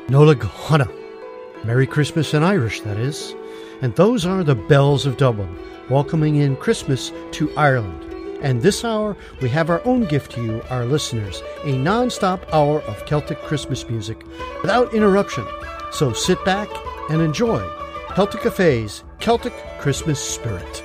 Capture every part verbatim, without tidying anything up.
Nola Gohana. Merry Christmas in Irish, that is. And those are the Bells of Dublin, welcoming in Christmas to Ireland. And this hour, we have our own gift to you, our listeners, a non-stop hour of Celtic Christmas music without interruption. So sit back and enjoy Celtic Cafe's Celtic Christmas Spirit.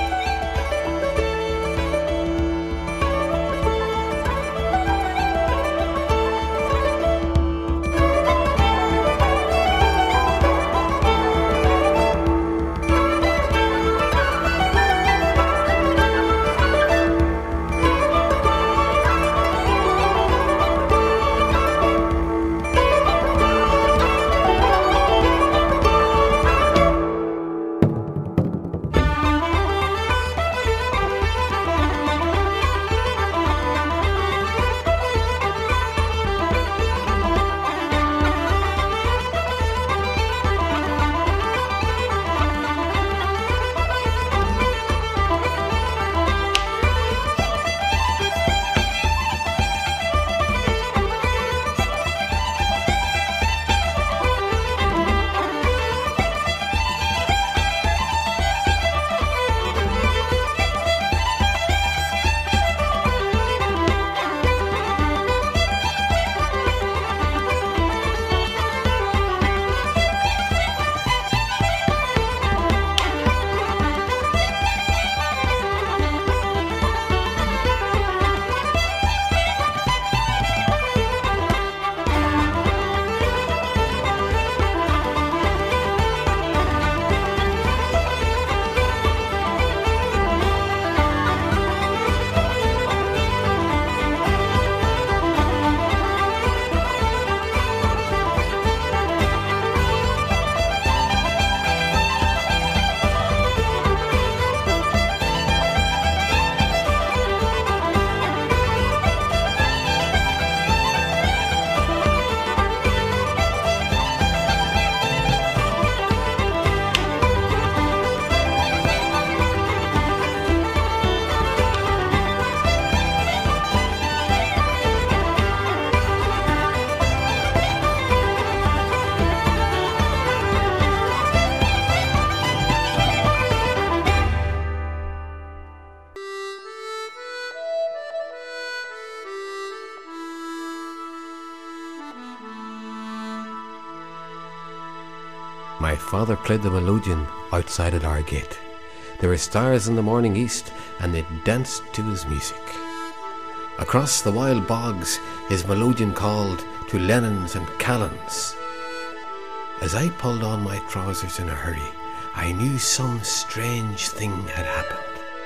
My father played the melodeon outside at our gate. There were stars in the morning east, and they danced to his music. Across the wild bogs his melodeon called to Lennons and Callans. As I pulled on my trousers in a hurry, I knew some strange thing had happened.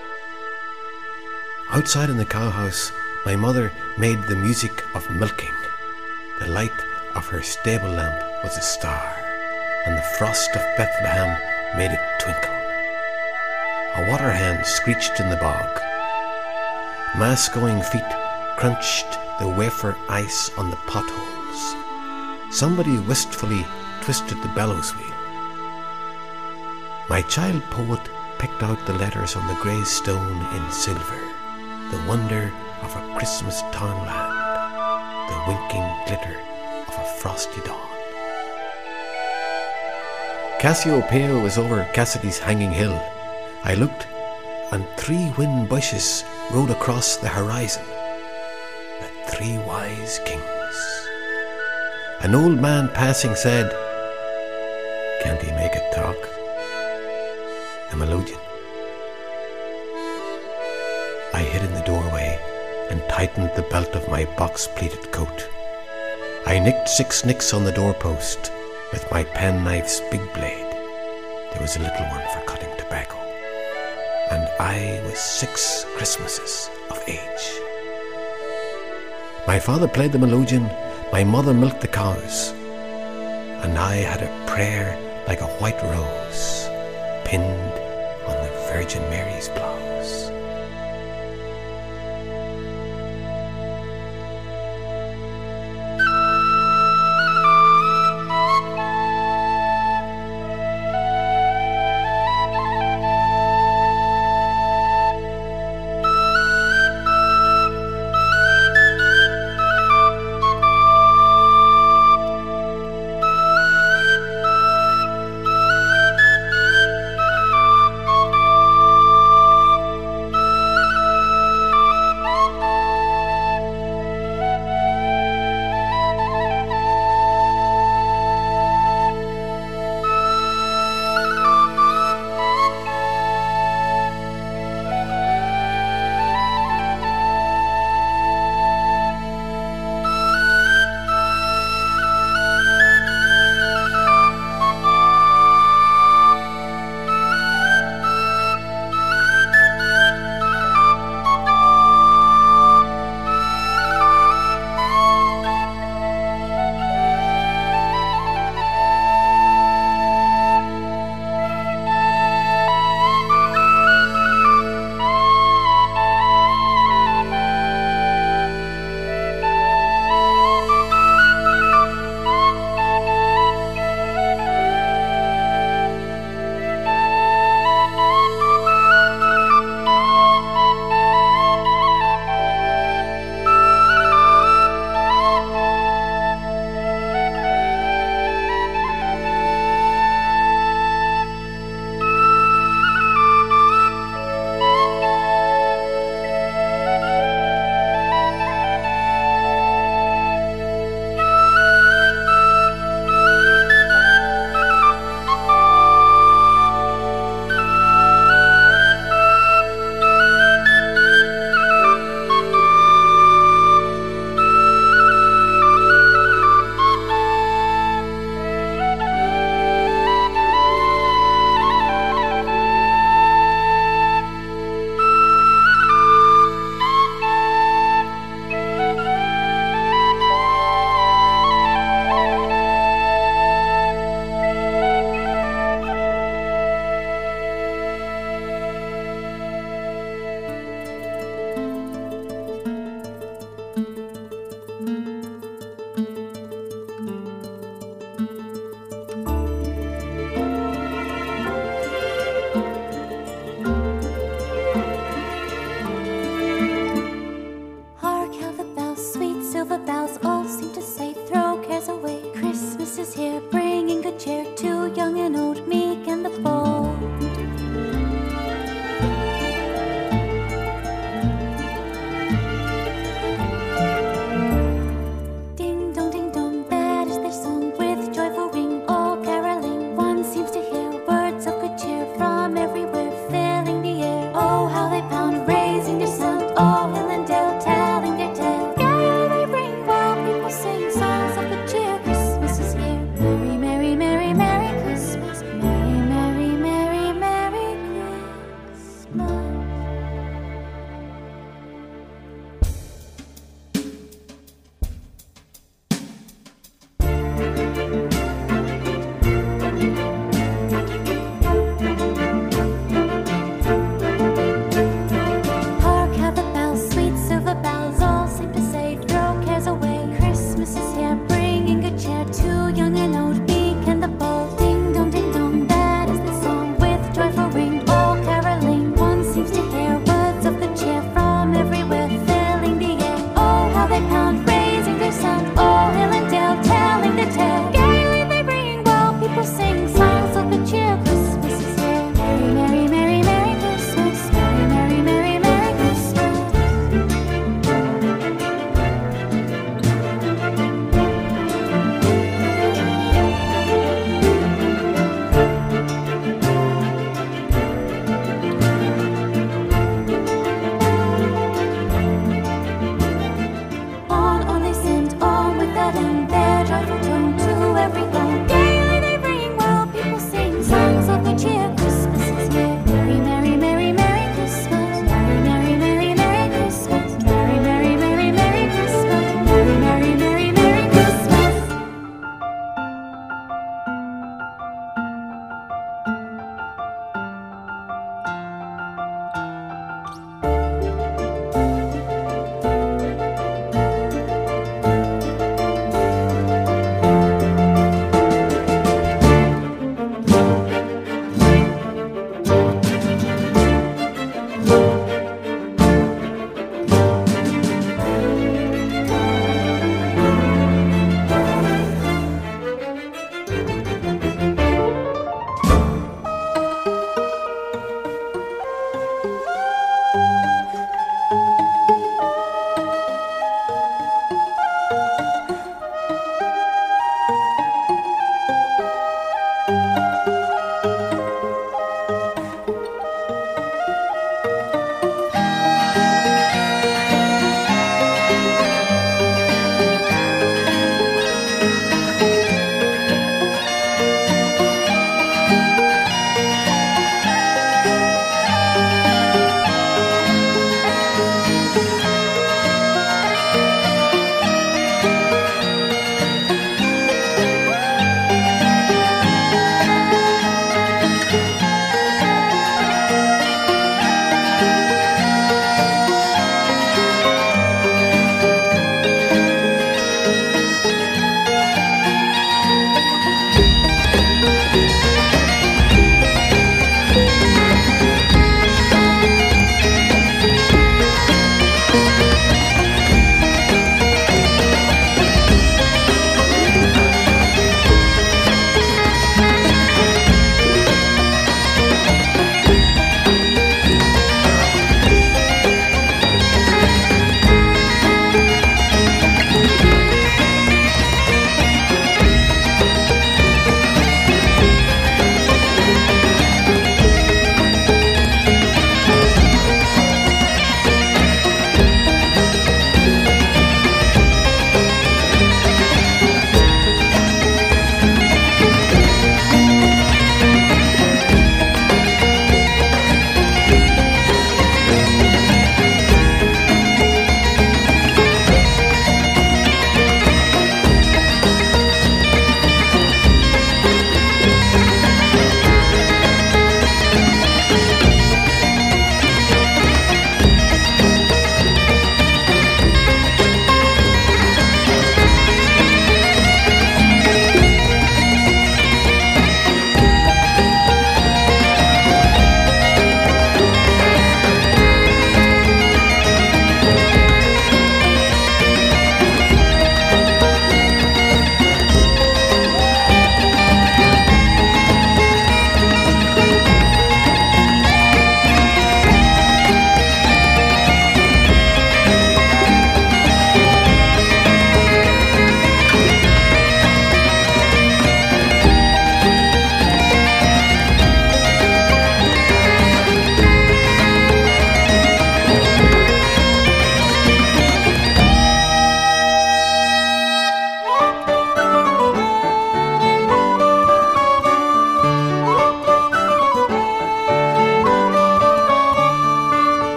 Outside in the cowhouse, my mother made the music of milking. The light of her stable lamp was a star, and the frost of Bethlehem made it twinkle. A water hen screeched in the bog. Mass-going feet crunched the wafer ice on the potholes. Somebody wistfully twisted the bellows wheel. My child poet picked out the letters on the grey stone in silver, the wonder of a Christmas townland, the winking glitter of a frosty dawn. Cassiopeia was over Cassidy's hanging hill. I looked, and three wind bushes rode across the horizon. The three wise kings. An old man passing said, "Can't he make it talk?" The melodeon. I hid in the doorway and tightened the belt of my box-pleated coat. I nicked six nicks on the doorpost with my penknife's big blade. There was a little one for cutting tobacco. And I was six Christmases of age. My father played the melodeon, my mother milked the cows, and I had a prayer like a white rose pinned on the Virgin Mary's blouse.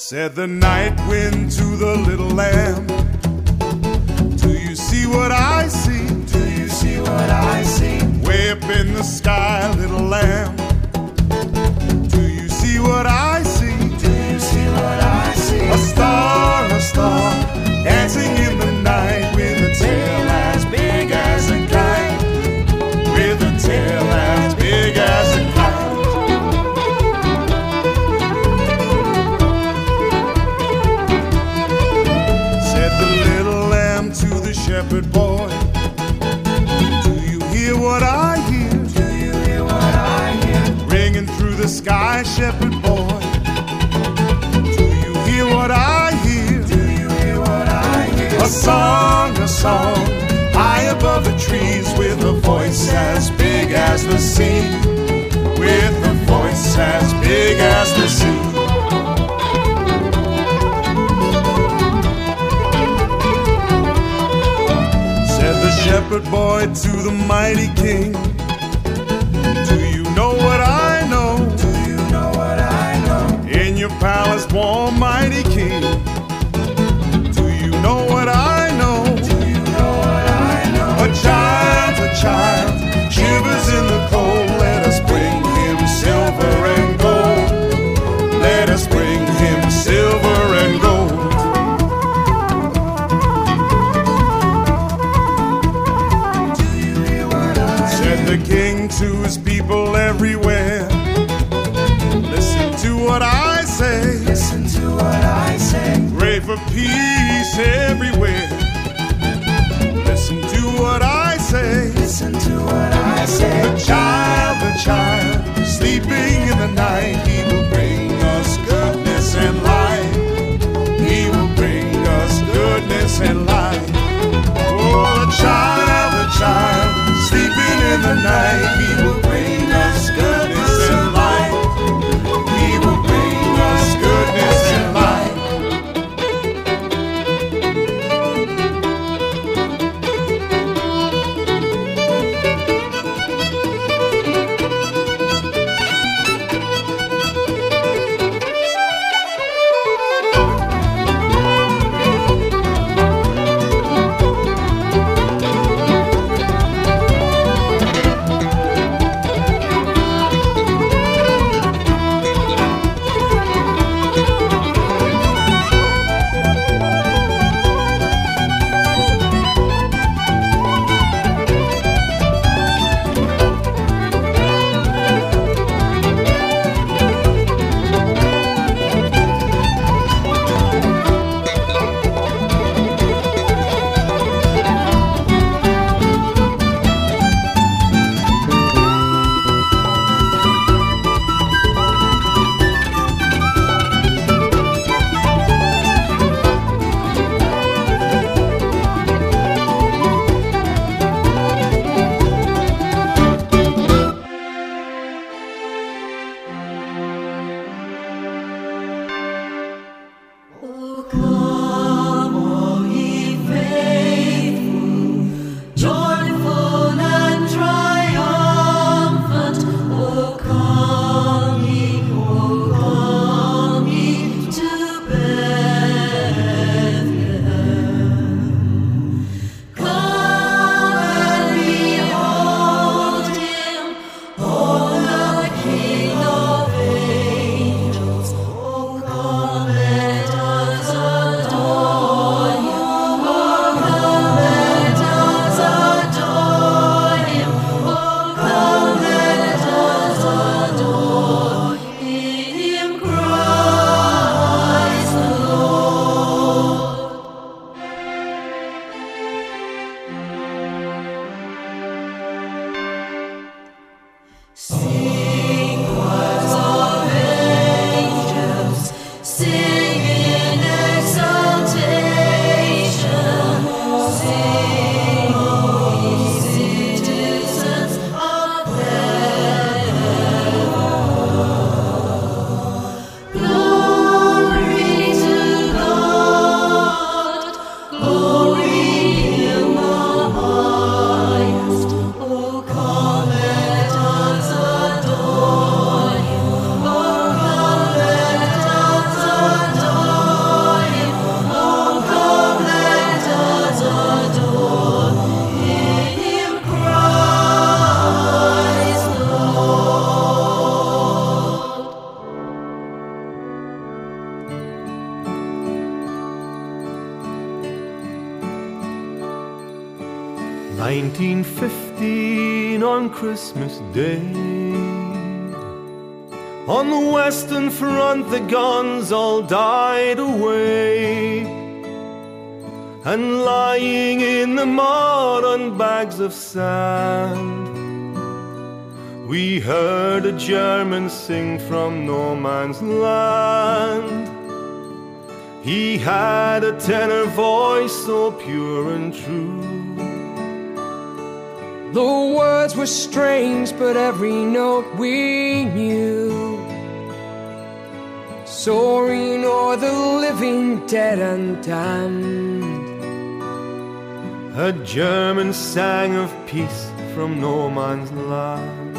Said the night wind to the little lamb, do you see what I see? Do you see what I see? Way up in the sky, little lamb, do you see what I see? Do you see what I see? A star, a star, dancing in the night with a tail as big as a kite, with a tail as big as a kite. Shepherd boy, do you hear what I hear? Do you hear what I hear? Ringing through the sky, shepherd boy. Do you hear what I hear? Do you hear what I hear? A song, a song, high above the trees, with a voice as big as the sea, with a voice as big as the sea. Shepherd boy to the mighty king, do you know what I know? Do you know what I know? In your palace, warm mighty king, do you know what I know? Do you know what I know? A child, a child, shivers in the cold. Let us bring him silver and gold. Let us bring him silver and gold. The king to his people everywhere, listen to what I say. Listen to what I say. Pray for peace everywhere. Listen to what I say. Listen to what I say. The child, the child, sleeping in the night, he will bring us goodness and light. He will bring us goodness and light. Oh, the child, the child, sleeping in the night, he will bring us goodness and light. He will bring us goodness and light. nineteen fifteen on Christmas Day. On the Western Front the guns all died away, and lying in the mud on bags of sand, we heard a German sing from no man's land. He had a tenor voice so pure and true. The words were strange, but every note we knew. Soaring o'er the living, dead and damned, a German sang of peace from no man's land.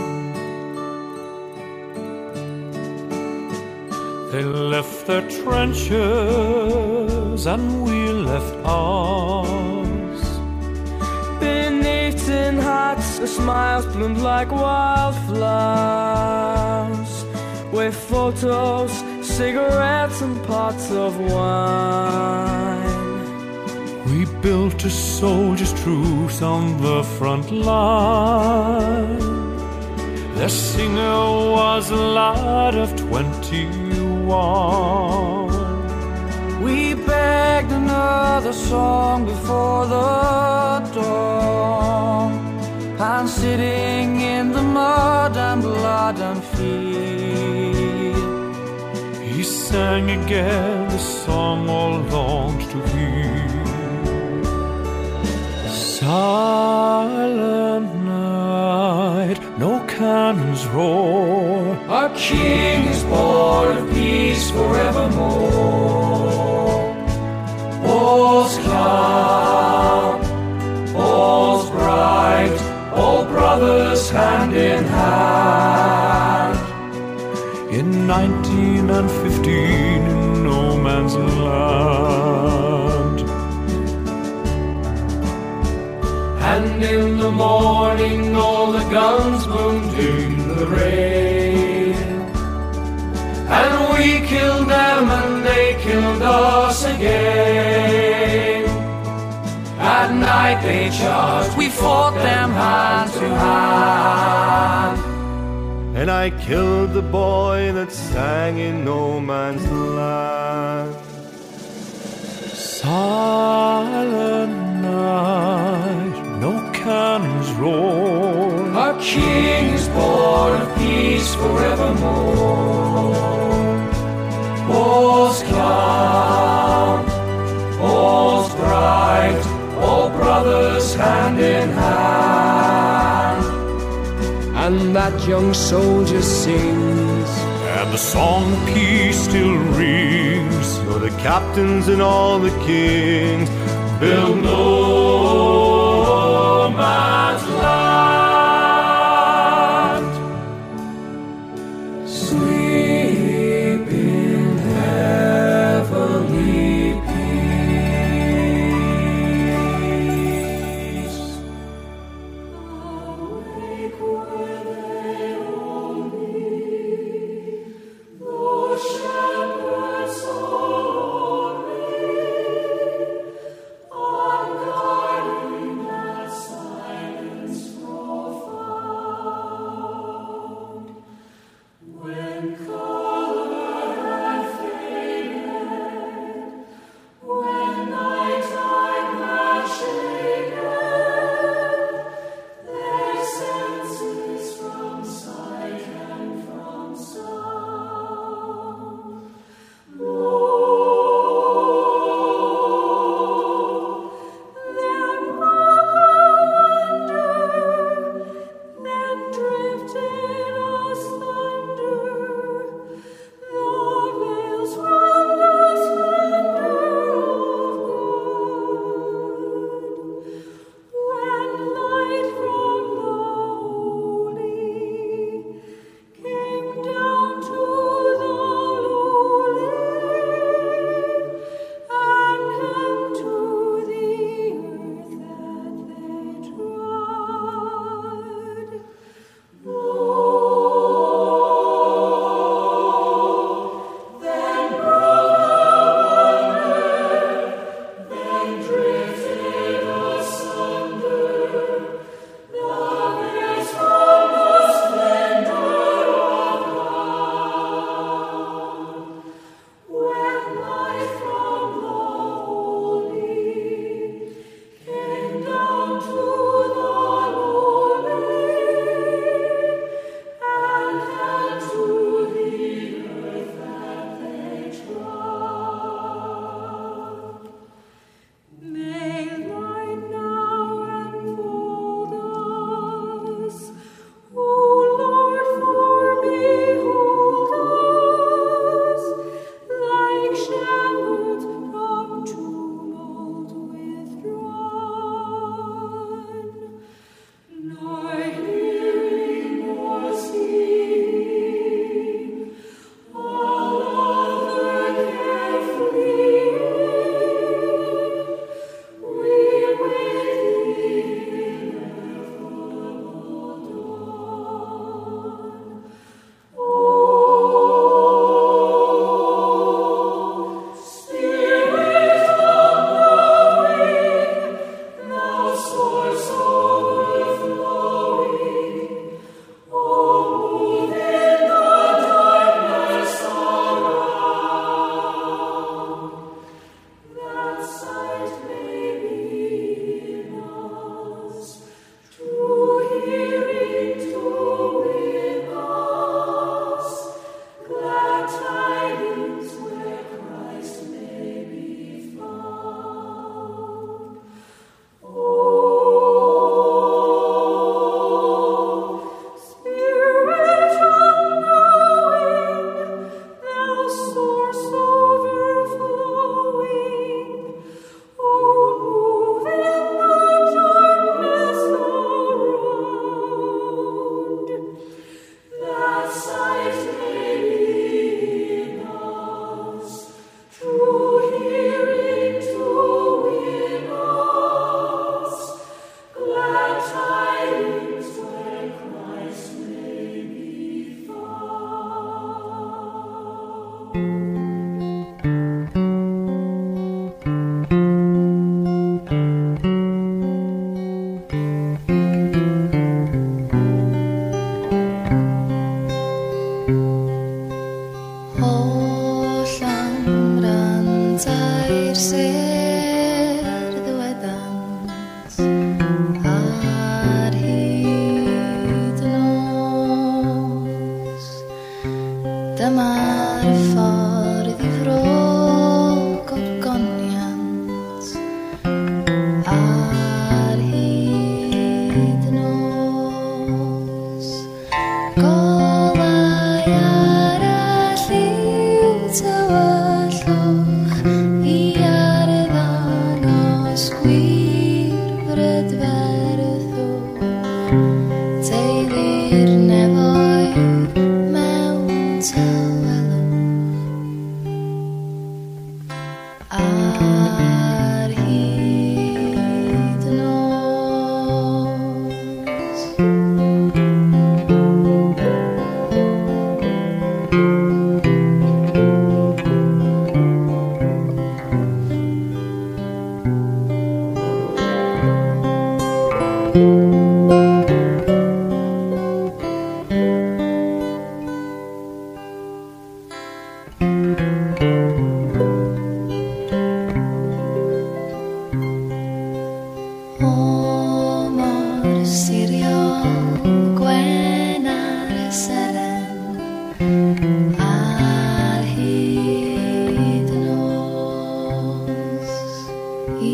They left their trenches and we left ours. beneath tin hats, the smiles bloomed like wildflowers, with photos, cigarettes and pots of wine. We built a soldier's truce on the front line. Their singer was a lad of twenty-one. We begged another song before the dawn, and sitting in the mud and blood and fear, he sang again the song all longed to hear. Silent night, no cannons roar, our King is born of peace forevermore. All's calm, all's bright, all brothers hand in hand. In nineteen and fifteen in no man's land. And in the morning all the guns boomed in the rain, and we killed them and they killed us again. At night they charged, we fought them hand to hand. And I killed the boy that sang in no man's land. Silent night, no cannons roar, our King is born of peace forevermore. All's calm, all's bright, all brothers hand in hand. And that young soldier sings, and the song of peace still rings. So the captains and all the kings build no man's land. Sleep in heavenly peace. Awake where they all meet, the shepherds so lonely, on guarding that silent ser ddiweddans ar hyd nos. Dyma'r ffordd i frog o goniant ar hyd nos. Golau arall i'w tywyllwch i arddangos gwir brydferthwch. Teulu'r nefoedd mewn tawelwch ar hyd nos. O mor siriol gwen ar y seren ar hyd nos. I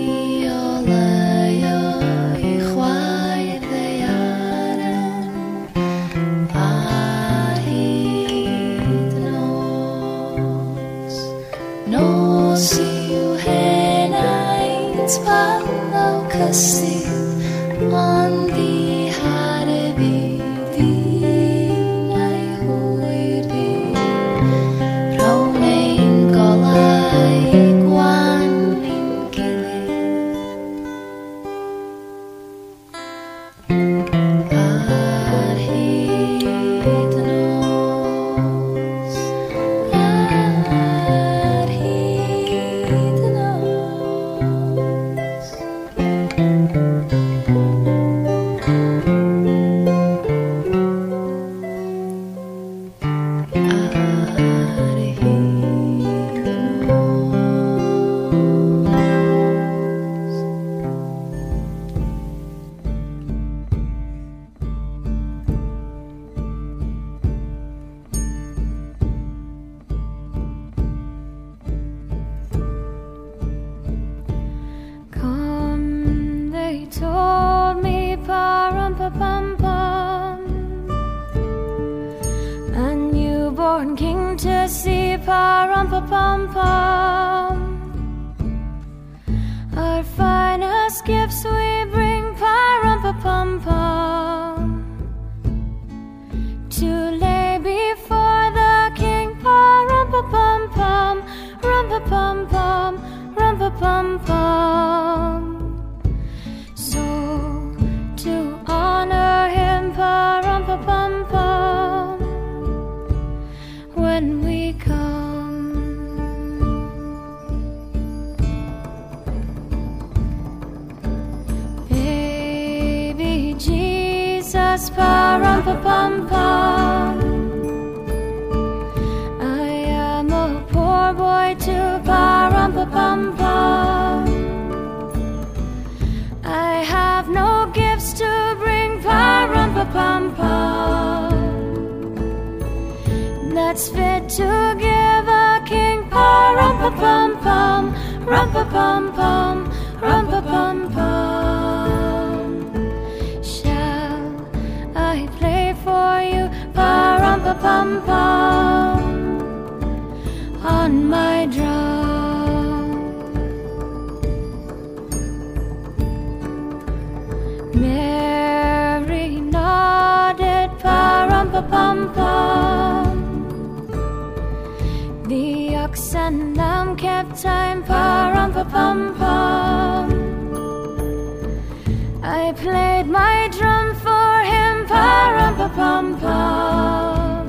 oleuo i chwaer ddeiaren ar hyd nos. Nos i'w henaint pan o cysydd, ond i haref i ddyn a'i hwyr di. Rhawn ein golau gwan i'n gilydd ar hyd nos, ar hyd nos. Ar hyd Come, they told me, pa-rum-pa-pum-pum, a newborn king to see, pa-rum-pa-pum-pum. Our finest gifts we bring, pa-rum-pa-pum-pum, to lay before the king, pa-rum-pa-pum-pum, rum-pa-pum-pum, rum-pa-pum-pum. So, to honor him, pa-rum-pa-pum-pum, when we come. Baby Jesus, pa-rum-pa-pum-pum, I am a poor boy too, pa-rum-pa-pum-pum. I have no gifts to bring, pa-rum-pa-pum-pum, that's fit to give a king, pa-rum-pa-pum-pum, rum-pa-pum-pum, rum-pa-pum-pum. Shall I play for you, pa-rum-pa-pum-pum, on my drum? Mary nodded, pa-rum-pa-pum-pum. The ox and lamb kept time, pa-rum-pa-pum-pum. I played my drum for him, pa-rum-pa-pum-pum.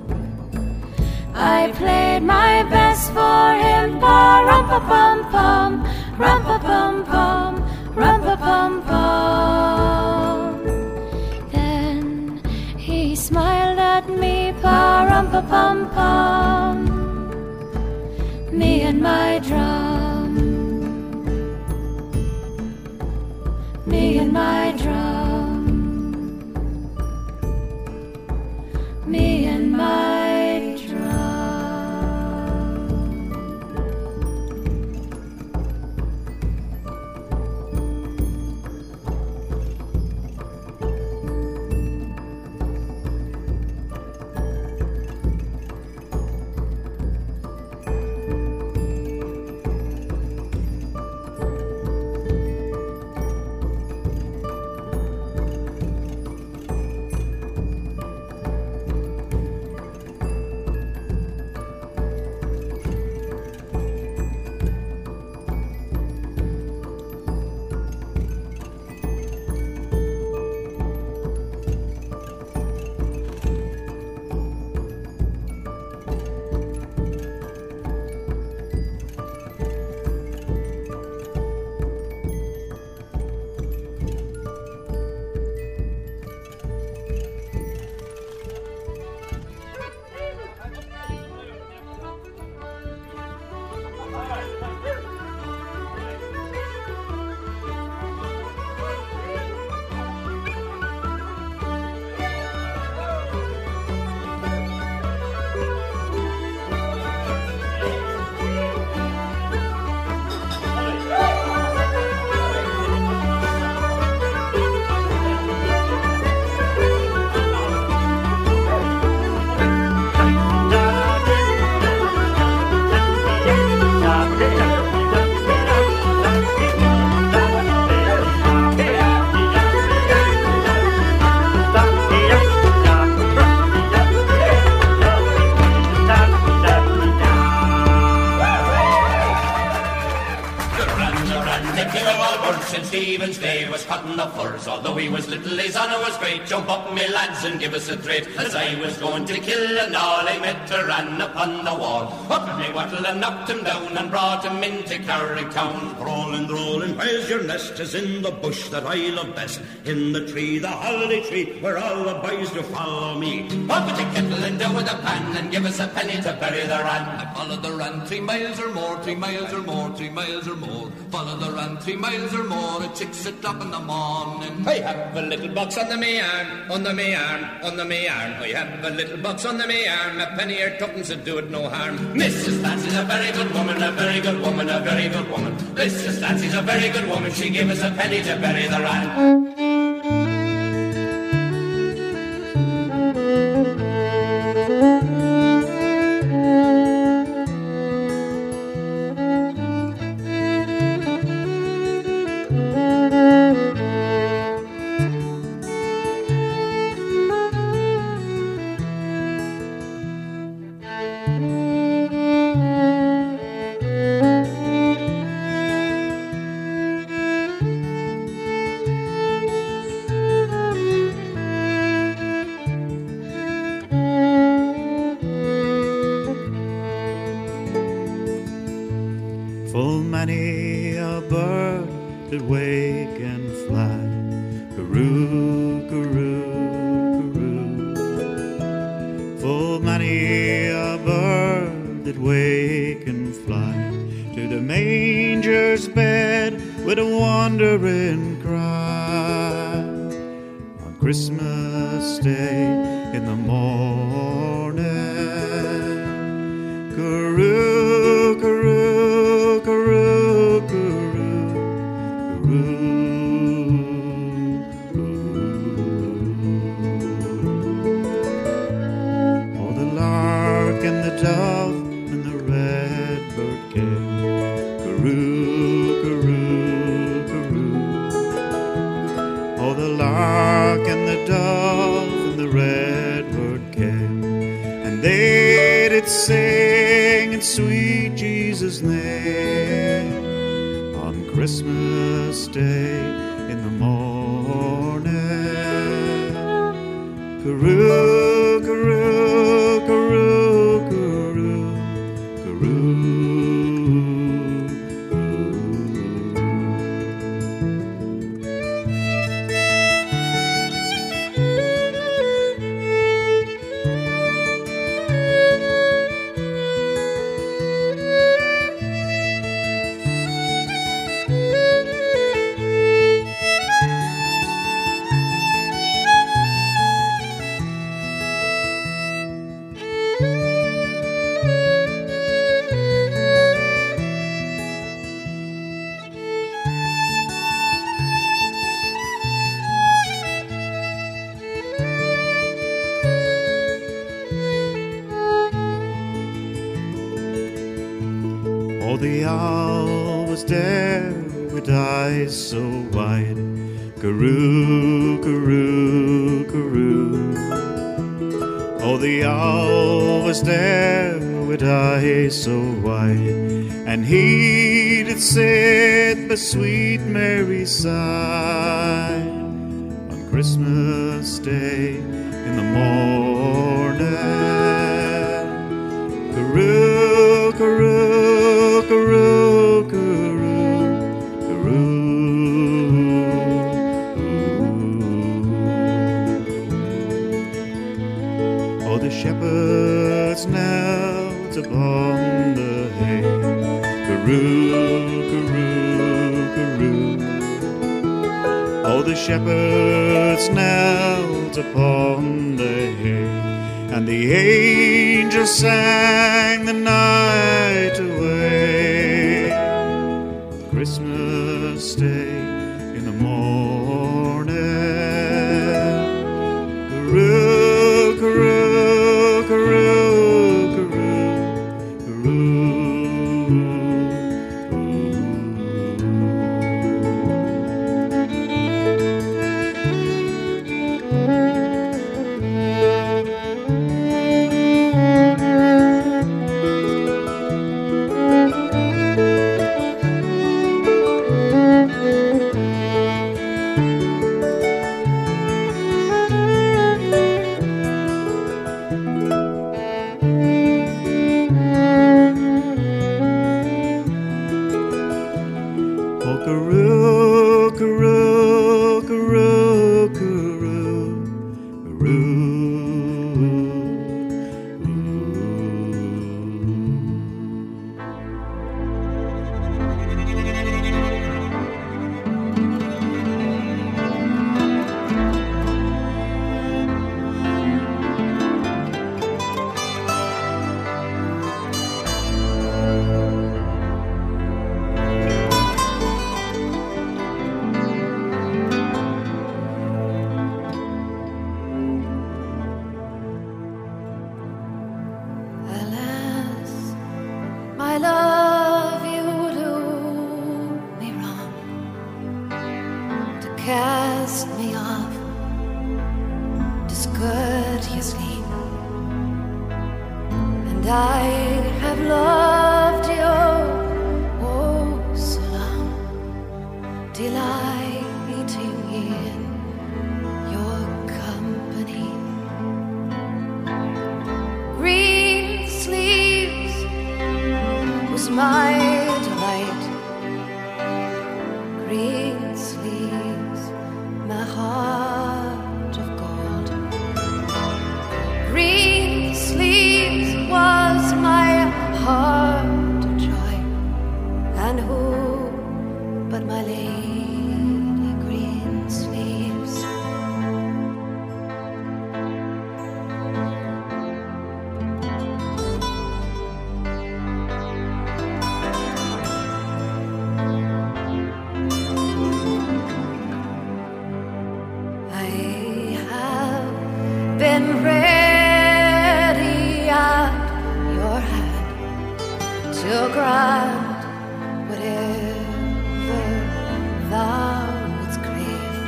I played my best for him, pa-rum-pa-pum-pum, rum-pa-pum-pum, rum-pa-pum-pum. Then he smiled at me, pa-rum-pa-pum-pum, me and my drum. and my drum, me and my drum. Stephen's Day was cutting the furs. Although he was little, his honour was great. Jump up, me lads, and give us a treat. As I was going to kill and all, I met a ran upon the wall. Up and me wattle and knocked him down and brought him into Carricktown. Rolling, rolling, where's your nest? 'Tis in the bush that I love best. In the tree, the holiday tree, where all the boys do follow me. Up with the kettle and down with the pan, and give us a penny to bury the ran. I followed the ran three miles or more, three miles or more, three miles or more. Follow the ran three miles or more, at six o'clock in the morning. I have a little box under me arm, under me arm, under me arm. I have a little box under me arm, a penny or tuppence would do it no harm. Missus Fancy's a very good woman, a very good woman, a very good woman. Missus Fancy's a very good woman, she gave us a penny to bury the ran. Full many a bird did wake and fly, caroo, caroo, caroo. Full many a bird did wake and fly to the manger's bed with a wandering cry. On Christmas Day in the morning, caroo, caroo. Dove and the redbird came, caroo, caroo, caroo. Oh, the lark and the dove and the redbird came, and they did sing in sweet Jesus' name. On Christmas Day in the morning, caroo, caroo, caroo. Oh, the owl was there with eyes so wide. Karoo, karoo, karoo. Oh, the owl was there with eyes so wide, and he did sit by sweet Mary's side on Christmas Day in the morning. Karoo, karoo, karoo, karoo, karoo. Oh, the shepherds knelt upon the hay. Karoo, karoo, karoo. Oh, the shepherds knelt upon the hay, and the angels sang the night away. Christmas Day in the morning. Karoo, karoo, karoo, karoo, karoo. Oh, karoo, karoo, karoo, karoo, karoo. Alas, my love, you do me wrong to cast me off discourteously, and I have loved you oh so long, delighting in your company. Green sleeves was my delight. Green sleeves, my heart of gold. Green sleeves was my heart of joy. And who but my lady Green sleeves? I have been ready at your hand to grant whatever thou wouldst crave.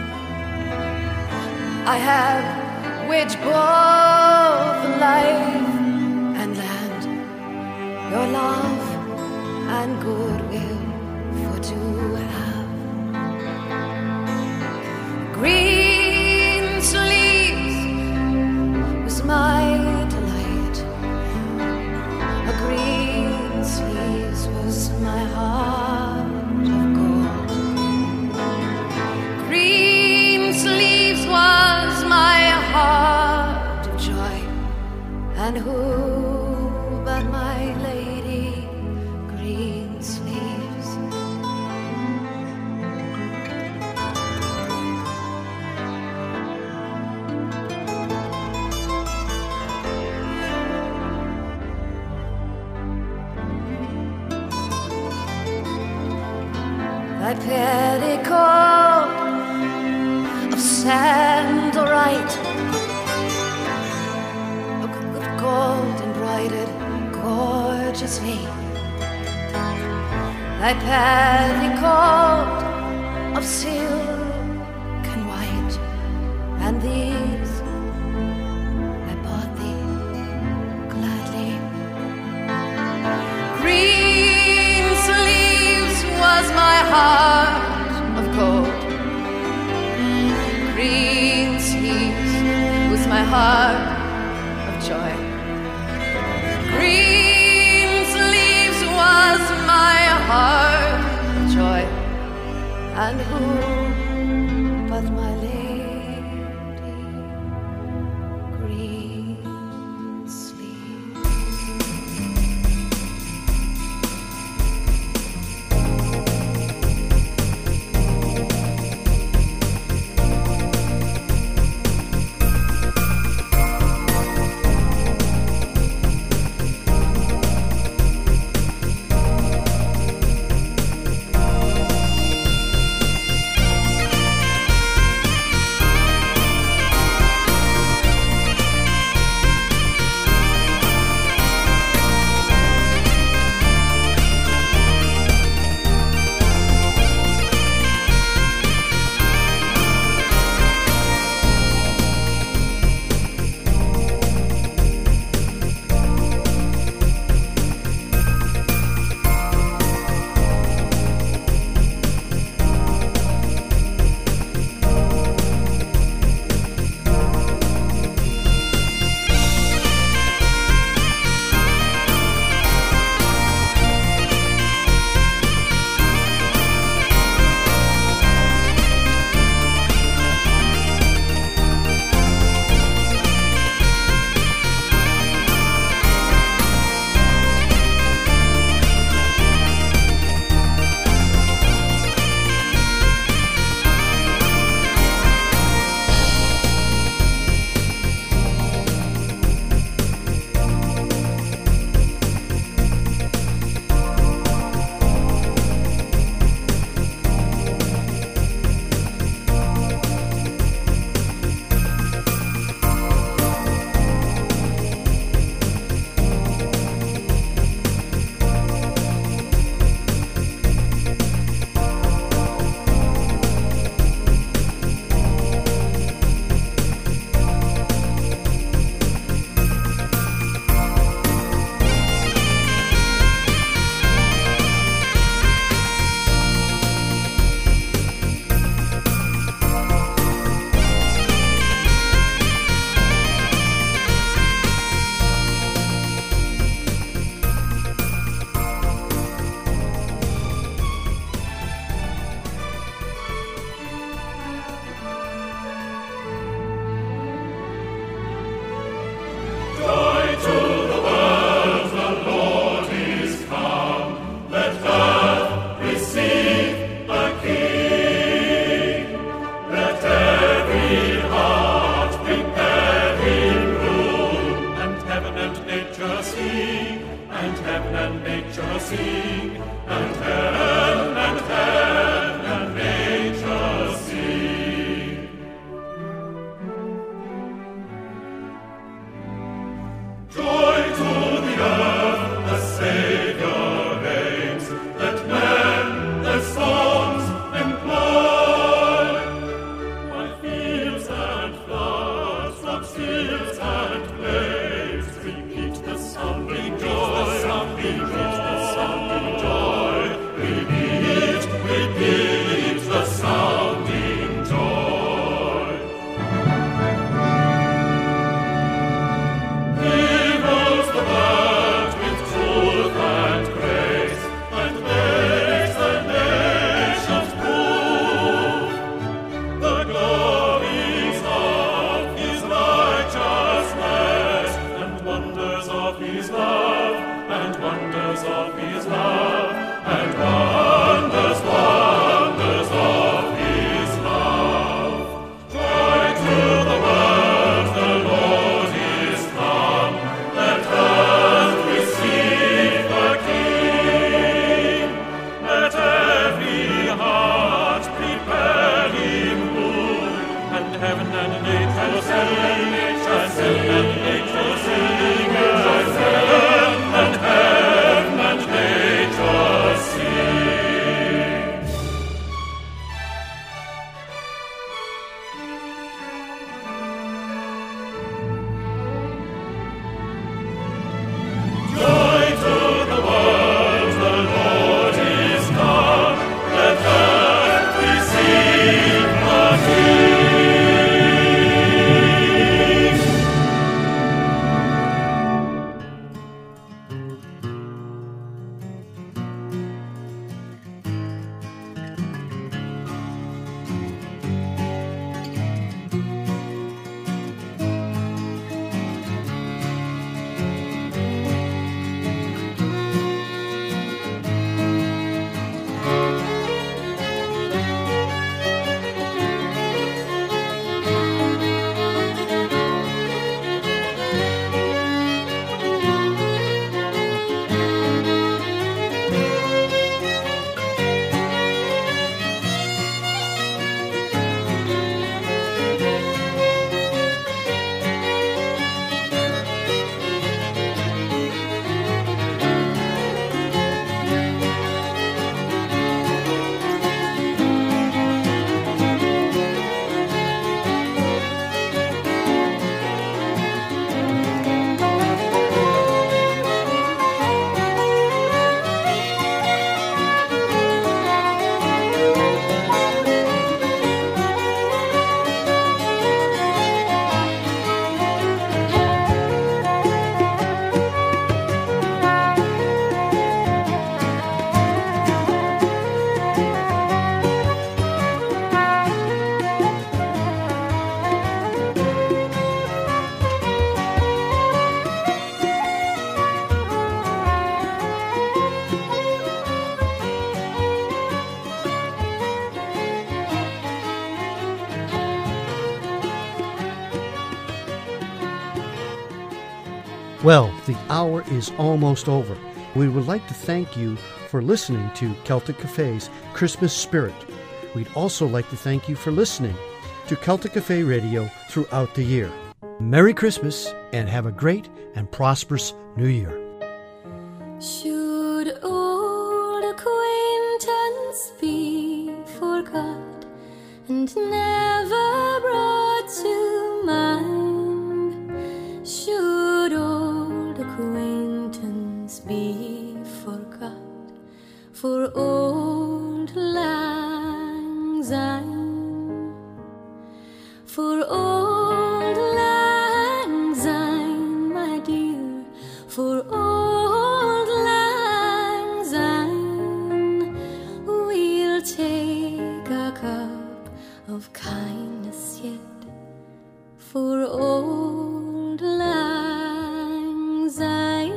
I have waged both life and land, your love and goodwill for to have. Green sleeves was my delight. A green sleeves was my heart of gold. Green sleeves was my heart of joy. And who but my lady Green sleeves? That petticoat of sandalite, of gold embroidered gorgeously, thy petticoat of silk and white, and these I bought thee gladly. Green sleeves was my heart of gold. Green sleeves was my heart of joy. Green sleeves was my heart of joy. And who but my lady, green sleeves? Repeat the song, rejoice, repeat the song. Well, the hour is almost over. We would like to thank you for listening to Celtic Cafe's Christmas Spirit. We'd also like to thank you for listening to Celtic Cafe Radio throughout the year. Merry Christmas and have a great and prosperous New Year. Should old acquaintance be forgot and never brought to mind? Should old acquaintance be forgot for old lang syne? For old lang syne, my dear, for old lang syne, we'll take a cup of kindness yet for old lang syne.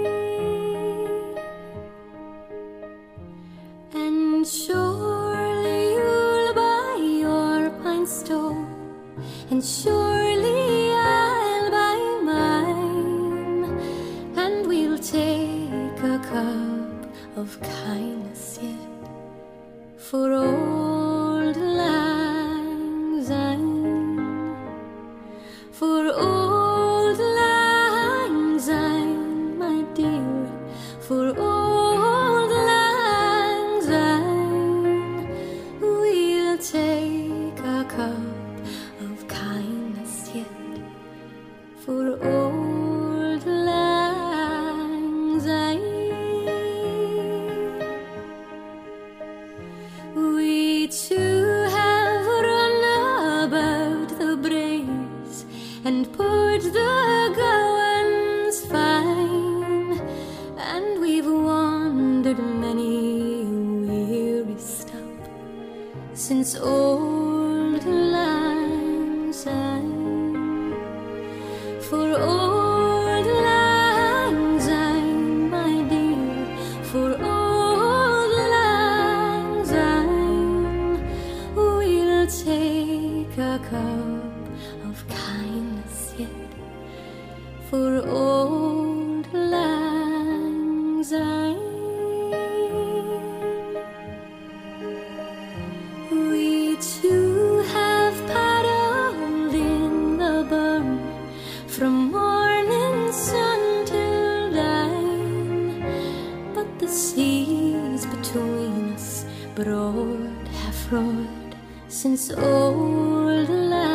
And surely you'll buy your pine stone, and surely I'll buy mine, and we'll take a cup of kindness yet for old lang syne, for old lang syne, my dear, for old lang syne, we'll take a cup of kindness yet for old lang syne. We too have run about the braes and poured the gowans fine, and we've wandered many a weary stop since old lang syne. For old lang syne, my dear, for old lang syne, we'll take a cup of kindness yet for old lang syne. We too have paddled in the burn from morning sun till dine, but the seas between us broad have roared since old lang